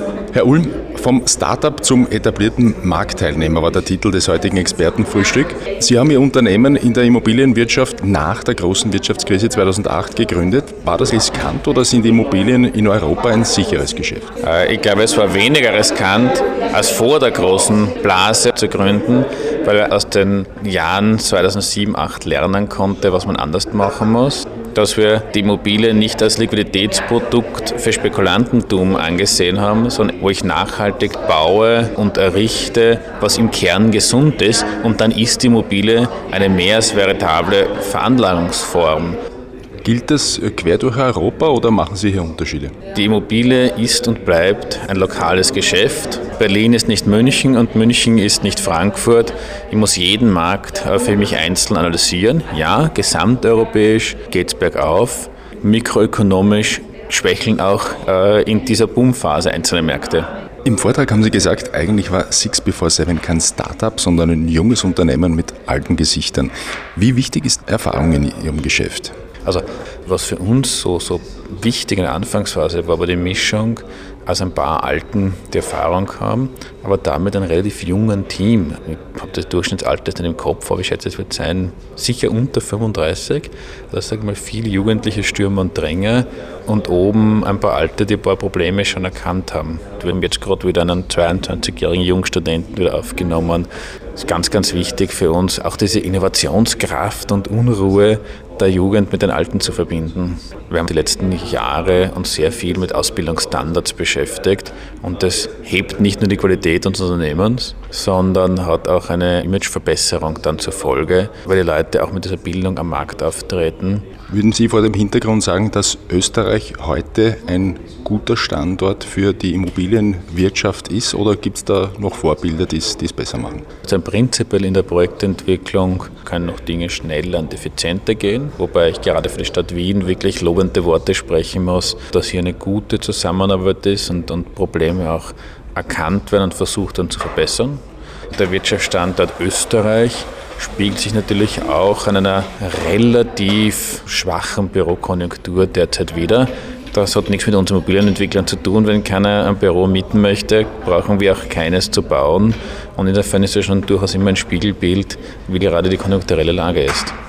Herr Ulm, vom Startup zum etablierten Marktteilnehmer war der Titel des heutigen Expertenfrühstück. Sie haben Ihr Unternehmen in der Immobilienwirtschaft nach der großen Wirtschaftskrise 2008 gegründet. War das riskant oder sind Immobilien in Europa ein sicheres Geschäft? Ich glaube, es war weniger riskant, als vor der großen Blase zu gründen, weil er aus den Jahren 2007, 2008 lernen konnte, was man anders machen muss. Dass wir die Immobilie nicht als Liquiditätsprodukt für Spekulantentum angesehen haben, sondern wo ich nachhaltig baue und errichte, was im Kern gesund ist, und dann ist die Immobilie eine mehr als veritable Veranlagungsform. Gilt das quer durch Europa oder machen Sie hier Unterschiede? Die Immobilie ist und bleibt ein lokales Geschäft. Berlin ist nicht München und München ist nicht Frankfurt. Ich muss jeden Markt für mich einzeln analysieren. Ja, gesamteuropäisch geht es bergauf. Mikroökonomisch schwächeln auch in dieser Boomphase einzelne Märkte. Im Vortrag haben Sie gesagt, eigentlich war 6before7 kein Startup, sondern ein junges Unternehmen mit alten Gesichtern. Wie wichtig ist Erfahrung in Ihrem Geschäft? Also was für uns so wichtig in der Anfangsphase war, war die Mischung aus ein paar Alten, die Erfahrung haben, aber damit ein relativ jungen Team. Ich habe das Durchschnittsalter nicht im Kopf, aber ich schätze, es wird sein, sicher unter 35. Das sage ich mal, viele jugendliche Stürmer und Dränger und oben ein paar Alte, die ein paar Probleme schon erkannt haben. Wir haben jetzt gerade wieder einen 22-jährigen Jungstudenten wieder aufgenommen. Das ist ganz, ganz wichtig für uns, auch diese Innovationskraft und Unruhe der Jugend mit den Alten zu verbinden. Wir haben die letzten Jahre uns sehr viel mit Ausbildungsstandards beschäftigt und das hebt nicht nur die Qualität unseres Unternehmens, sondern hat auch eine Imageverbesserung dann zur Folge, weil die Leute auch mit dieser Bildung am Markt auftreten. Würden Sie vor dem Hintergrund sagen, dass Österreich heute ein guter Standort für die Immobilienwirtschaft ist oder gibt es da noch Vorbilder, die es besser machen? Also prinzipiell in der Projektentwicklung können noch Dinge schneller und effizienter gehen, wobei ich gerade für die Stadt Wien wirklich lobende Worte sprechen muss, dass hier eine gute Zusammenarbeit ist und Probleme auch erkannt werden und versucht dann zu verbessern. Der Wirtschaftsstandort Österreich spiegelt sich natürlich auch an einer relativ schwachen Bürokonjunktur derzeit wider. Das hat nichts mit uns Immobilienentwicklern zu tun. Wenn keiner ein Büro mieten möchte, brauchen wir auch keines zu bauen. Und insofern ist es schon durchaus immer ein Spiegelbild, wie gerade die konjunkturelle Lage ist.